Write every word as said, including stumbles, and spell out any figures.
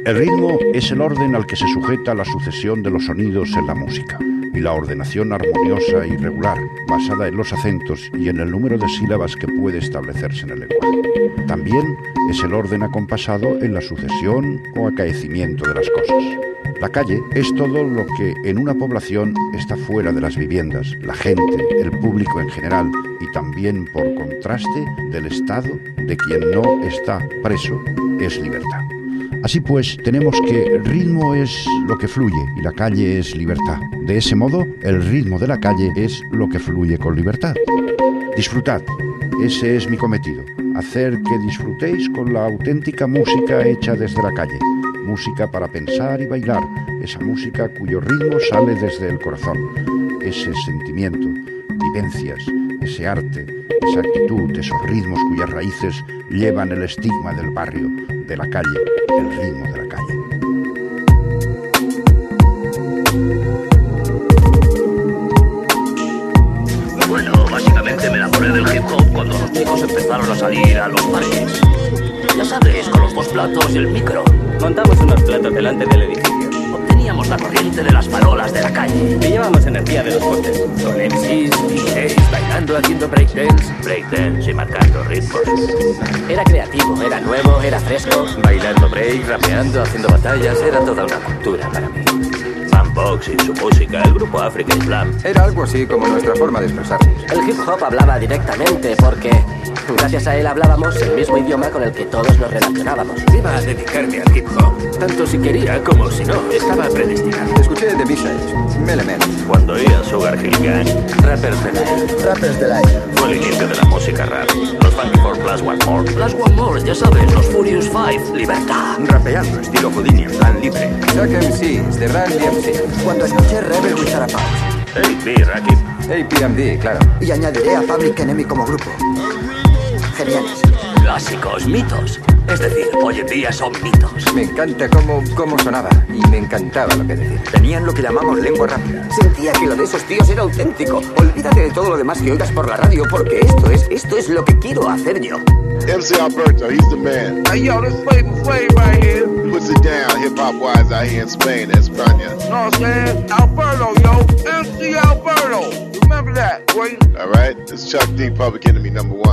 El ritmo es el orden al que se sujeta la sucesión de los sonidos en la música y la ordenación armoniosa y regular, basada en los acentos y en el número de sílabas que puede establecerse en el lenguaje. También es el orden acompasado en la sucesión o acaecimiento de las cosas. La calle es todo lo que en una población está fuera de las viviendas, la gente, el público en general y también, por contraste, del estado de quien no está preso, es libertad. Así pues, tenemos que ritmo es lo que fluye y la calle es libertad. De ese modo, el ritmo de la calle es lo que fluye con libertad. Disfrutad, ese es mi cometido, hacer que disfrutéis con la auténtica música hecha desde la calle. Música para pensar y bailar, esa música cuyo ritmo sale desde el corazón. Ese sentimiento, vivencias, ese arte, esa actitud, esos ritmos cuyas raíces llevan el estigma del barrio, de la calle, el ritmo de la calle. Bueno, básicamente me enamoré del hip hop cuando los chicos empezaron a salir a los parques. Ya sabes, con los dos platos y el micro. Montamos unos platos delante del edificio. Obteníamos la corriente de las farolas de la calle. Y llevamos energía de los postes. Con M Cs, D Js, bailando, haciendo breakdance. Breakdance y marcando ritmos. Era creativo, era nuevo, era fresco. Bailando break, rapeando, haciendo batallas. Era toda una cultura para mí. Box y su música, el grupo African Slam. Era algo así como nuestra forma de expresarnos. El hip hop hablaba directamente porque gracias a él hablábamos el mismo idioma con el que todos nos relacionábamos. Iba a dedicarme al hip hop, tanto si quería como si no, estaba predestinado. Escuché The B-Sides, Melemen. Cuando oía Sugar Hill Gang, Rappers Delight. Rappers Delight. Fue el inicio de la música rap. Los Funky Four Plus One More. Plus One More, ya sabes, los Furious Five, Libertad. Rapeando, estilo Houdini en plan libre. Chuck M Cs, de Run D M C. Cuando escuché Rebel Without a Pause. A P, Rakib. A P M D, claro. Y añadiré a Public Enemy como grupo. Geniales. Clásicos, mitos. Es decir, hoy en día son mitos. Me encanta cómo, cómo sonaba y me encantaba lo que decían. Tenían lo que llamamos lengua rápida. Sentía que lo de esos tíos era auténtico. Olvídate de todo lo demás que oigas por la radio, porque esto es, esto es lo que quiero hacer yo. M C Alberto, he's the man. Hey, yo, this Flavor Flav right here. Puts it down, hip-hop wise out here in Spain, España. Know what I'm saying? Alberto, yo. M C Alberto. Remember that, boy. All right, it's Chuck D, Public Enemy number one.